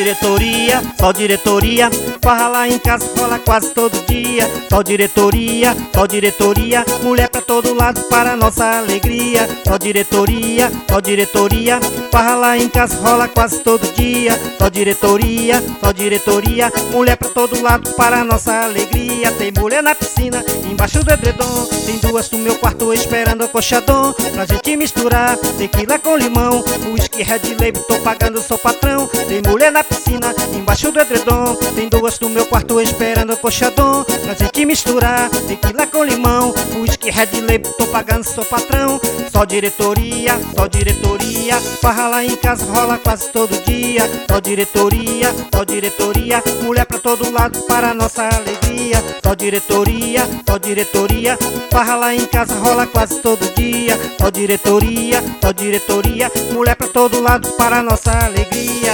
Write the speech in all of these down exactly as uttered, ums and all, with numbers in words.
diretoria, só diretoria. Farra lá em casa rola quase todo dia. Só diretoria, só diretoria. Mulher pra todo lado para nossa alegria. Só diretoria, só diretoria. Farra lá em casa rola quase todo dia. Só diretoria, só diretoria. Mulher pra todo lado para nossa alegria. Tem mulher na piscina, embaixo do edredom. Tem duas no meu quarto esperando o coxadão. Pra gente misturar tequila com limão. Whisky, Red Label, tô pagando, sou patrão. Tem mulher na piscina, embaixo do edredom. Tem duas no meu quarto esperando o coxadão. Pra gente misturar tequila com limão. Whisky, Red Label, tô pagando, sou patrão. Só diretoria, só diretoria. Farra lá em casa rola quase todo dia. Só diretoria, só diretoria. Mulher pra todo lado para nossa alegria. Só diretoria, só diretoria. Farra lá em casa rola quase todo dia. Só diretoria, só diretoria. Mulher pra todo lado para nossa alegria.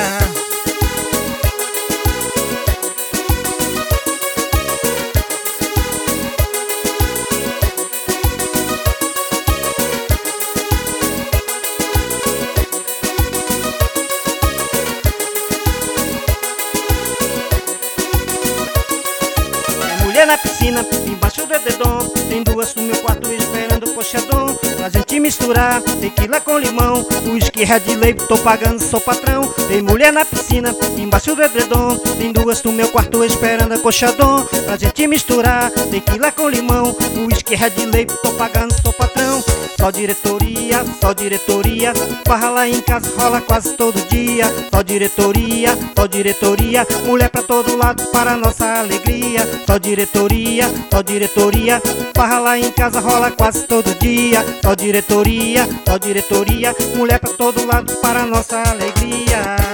Mulher na piscina, embaixo do edredom. Tem duas no meu quarto esperando o coxadão. Pra gente misturar tequila com limão. Whisky, Red Label, tô pagando, sou patrão. Tem mulher na piscina, embaixo do edredom. Tem duas no meu quarto esperando o coxadão. Pra gente misturar tequila com limão. Whisky, Red Label, tô pagando, sou patrão. Só diretoria, só diretoria. Farra lá em casa rola quase todo dia. Só diretoria, só diretoria. Mulher pra todo lado para nossa alegria. Só diretoria, só diretoria. Farra lá em casa rola quase todo dia. Só diretoria, só diretoria. Mulher pra todo lado para nossa alegria.